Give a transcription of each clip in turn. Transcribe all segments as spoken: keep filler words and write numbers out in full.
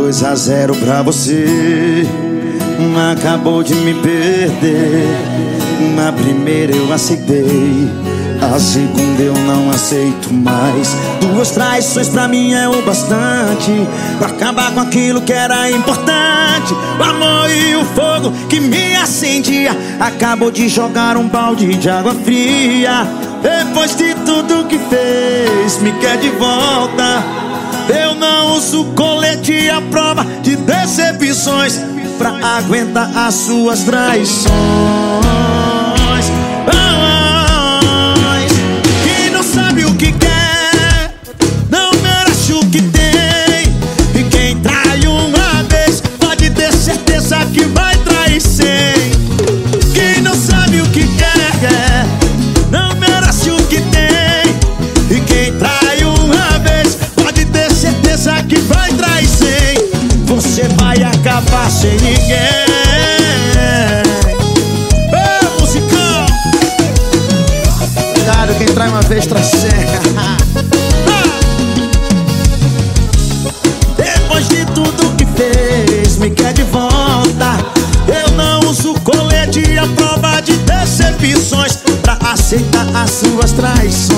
dois a zero pra você. Acabou de me perder. Na primeira eu aceitei, a segunda eu não aceito mais. Duas traições pra mim é o bastante pra acabar com aquilo que era importante. O amor e o fogo que me acendia acabou de jogar um balde de água fria. Depois de tudo que fez, me quer de volta. Eu não uso colete à prova de decepções pra aguentar as suas traições. Quem não sabe o que quer não merece o que tem. E quem trai uma vez pode ter certeza que vai trair cem. Quem não sabe o que quer não merece o que tem. E quem trai uma vez pode ter certeza que vai trair cem. Você vai acabar sem ninguém. Ô, musicão! Cuidado, quem trai uma vez traz seca. Depois de tudo que fez, me quer de volta. Eu não uso colete à prova de decepções pra aceitar as suas traições.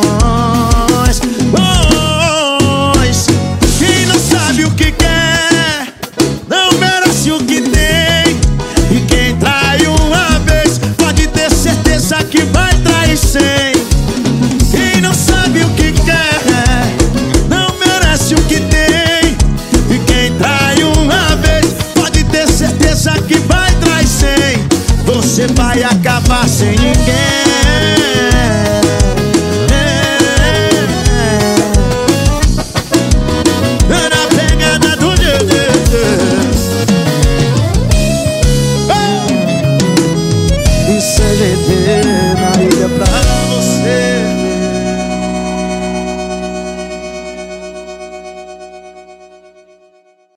Pois quem não sabe o que quer não merece o que tem. E quem trai uma vez pode ter certeza que vai trair cem. Quem não sabe o que quer não merece o que tem. E quem trai uma vez pode ter certeza que vai trair cem. Você vai acabar sem ninguém.